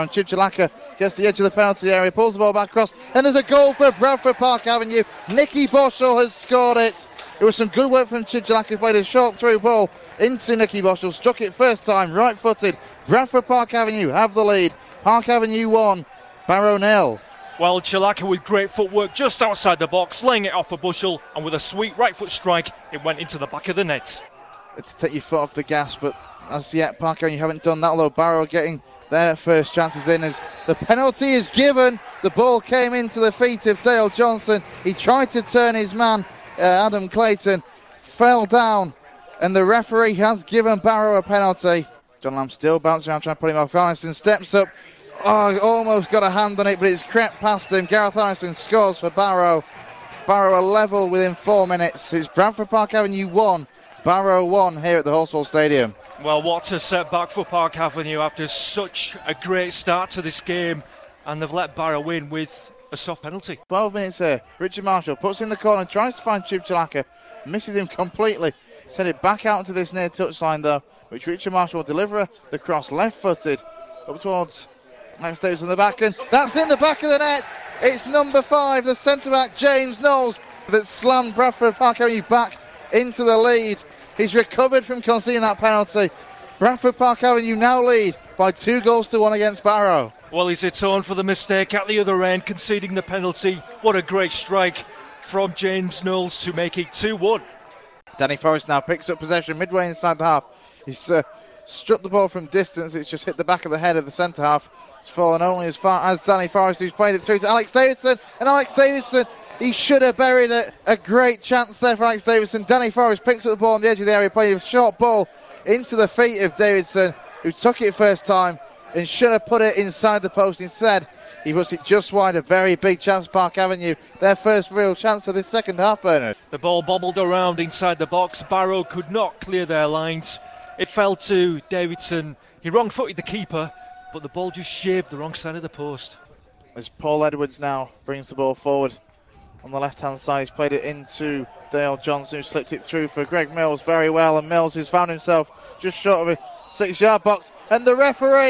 Chichalaka gets the edge of the penalty area, pulls the ball back across, and there's a goal for Bradford Park Avenue. Nicky Boschel has scored it. It was some good work from Chichalaka, played a short through ball into Nicky Boschel, struck it first time, right-footed. Bradford Park Avenue have the lead. Park Avenue 1, Barrow 0. Well, Chichalaka with great footwork just outside the box, laying it off for Bushell, and with a sweet right foot strike, it went into the back of the net. It's to take your foot off the gas, but as yet, Park Avenue haven't done that, although Barrow getting their first chances in as the penalty is given. The ball came into the feet of Dale Johnson. He tried to turn his man, Adam Clayton, fell down, and the referee has given Barrow a penalty. John Lamb still bouncing around trying to put him off. Arneson steps up. Oh, almost got a hand on it, but it's crept past him. Gareth Arneson scores for Barrow. Barrow are level within 4 minutes. It's Bradford Park Avenue 1, Barrow 1 here at the Horsfall Stadium. Well, what a setback for Park Avenue after such a great start to this game, and they've let Barrow win with a soft penalty. 12 minutes here. Richard Marshall puts in the corner, tries to find Chichalaka, misses him completely. Send it back out to this near touchline though, which Richard Marshall will deliver the cross left-footed up towards Alex Davis in the back, and that's in the back of the net. It's number 5, the centre-back James Knowles, that slammed Bradford Park Avenue back into the lead. He's recovered from conceding that penalty. Bradford Park Avenue now lead by 2-1 against Barrow. Well, he's atoned for the mistake at the other end, conceding the penalty. What a great strike from James Knowles to make it 2-1. Danny Forrest now picks up possession midway inside the half. He's struck the ball from distance. It's just hit the back of the head of the centre half. It's fallen only as far as Danny Forrest, who's played it through to Alex Davison. And Alex Davison, he should have buried it. A great chance there for Alex Davison. Danny Forrest picks up the ball on the edge of the area, playing a short ball into the feet of Davidson, who took it first time and should have put it inside the post. Instead, he puts it just wide. A very big chance, Park Avenue. Their first real chance of this second half, Bernard. The ball bobbled around inside the box. Barrow could not clear their lines. It fell to Davidson. He wrong-footed the keeper, but the ball just shaved the wrong side of the post. As Paul Edwards now brings the ball forward on the left-hand side, he's played it into Dale Johnson, who slipped it through for Greg Mills very well, and Mills has found himself just short of a 6-yard box, and the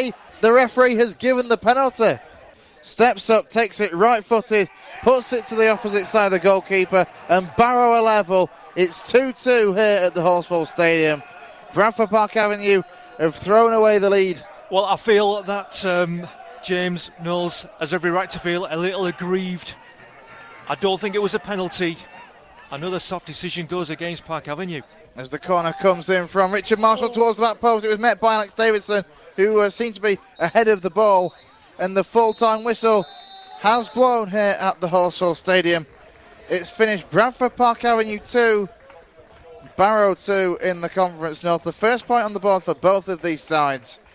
referee has given the penalty. Steps up, takes it right-footed, puts it to the opposite side of the goalkeeper, and Barrow are level. It's 2-2 here at the Horsfall Stadium. Bradford Park Avenue have thrown away the lead. Well, I feel that James Knowles has every right to feel a little aggrieved. I don't think it was a penalty. Another soft decision goes against Park Avenue. As the corner comes in from Richard Marshall towards the back post, it was met by Alex Davidson, who seemed to be ahead of the ball. And the full-time whistle has blown here at the Horsfall Stadium. It's finished Bradford Park Avenue 2, Barrow 2 in the Conference North. The first point on the board for both of these sides.